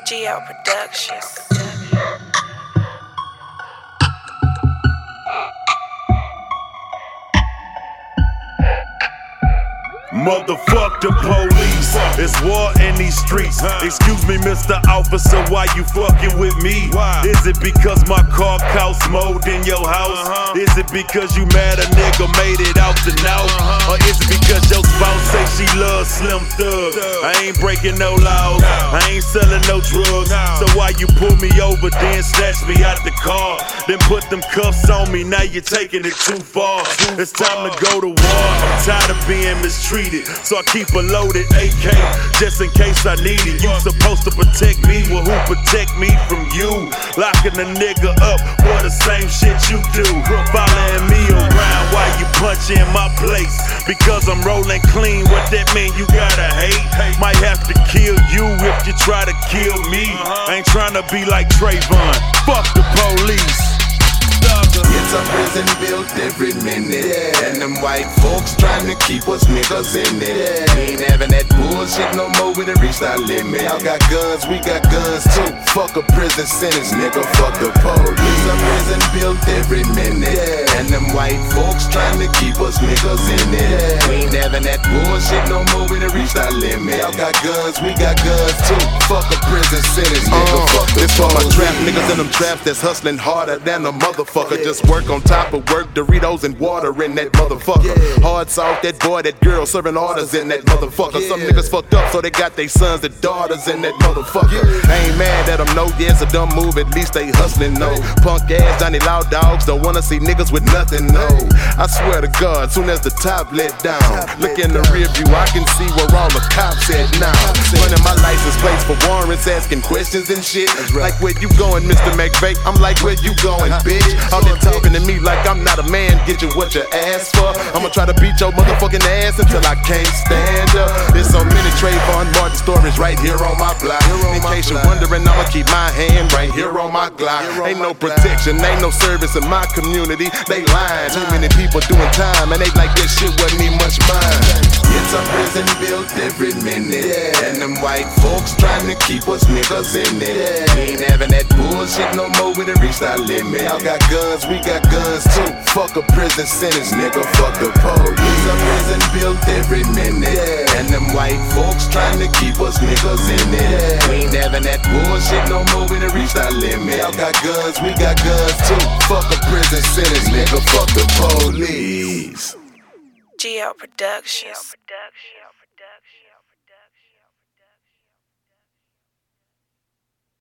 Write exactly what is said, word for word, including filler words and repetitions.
G L Productions. Motherfuck the police, it's war in these streets. Excuse me, Mister Officer, why you fucking with me? Is it because my car costs more than your house? Is it because you mad a nigga made it out the now? Or is it because your spouse say she loves Slim Thug? I ain't breaking no laws, I ain't selling no drugs. So why you pull me over, then snatch me out the car? Then put them cuffs on me, now you're taking it too far. It's time to go to war, I'm tired of being mistreated. So I keep a loaded A K, just in case I need it. You supposed to protect me, well who protect me from you? Locking a nigga up for the same shit you do. Following me around while you punch in my place. Because I'm rolling clean, what that mean you gotta hate? Might have to kill you if you try to kill me. Ain't tryna be like Trayvon, fuck the police. It's a prison built every minute, yeah. And them white folks trying to keep us niggas in it, yeah. We ain't having that bullshit no more, we done reached our limit. Y'all got guns, we got guns too. Fuck a prison sentence, nigga, fuck the police. It's a prison built every minute, yeah. And them white folks trying to keep us niggas in it, yeah. We ain't having that bullshit no more, we done reached our limit. Y'all got guns, we got guns too. Fuck a prison sentence, nigga, uh, fuck the police. This for my trap niggas in them traps that's hustling harder than a motherfucker. Just work on top of work, Doritos and water in that motherfucker. Yeah. Hard soft, that boy, that girl serving orders in that motherfucker. Yeah. Some niggas fucked up, so they got their sons and daughters in that motherfucker. Yeah. I ain't mad at them, no, yeah, it's a dumb move, at least they hustling, no. Punk ass, Johnny Loud dogs don't wanna see niggas with nothing, no. I swear to God, soon as the top let down, top look let in the down. Rear view, I can see where all the cops at now. Running my license plates for warrants, asking questions and shit. Right. Like, where you going, Mister McVeigh? I'm like, where you going, bitch? All that talking to me like I'm not a man, get you what you asked for. I'ma try to beat your motherfucking ass until I can't stand up. There's so many Trayvon Martin stories right here on my block. In case you're wondering, I'ma keep my hand right here on my Glock. Ain't no protection, ain't no service in my community. They lying, too many people doing time, and they like this shit wasn't even much mine. It's a prison built every minute, yeah. And them white folks trying to keep us niggas in it, yeah. We ain't having that bullshit no more, we done reached our limit. Y'all got guns, we got guns too. Fuck a prison sentence, nigga, fuck the police. It's a prison built every minute, yeah. And them white folks trying to keep us niggas in it, yeah. We ain't having that bullshit no more, we done reached our limit. Y'all got guns, we got guns too. Fuck a prison sentence, nigga, fuck the police. G L Productions.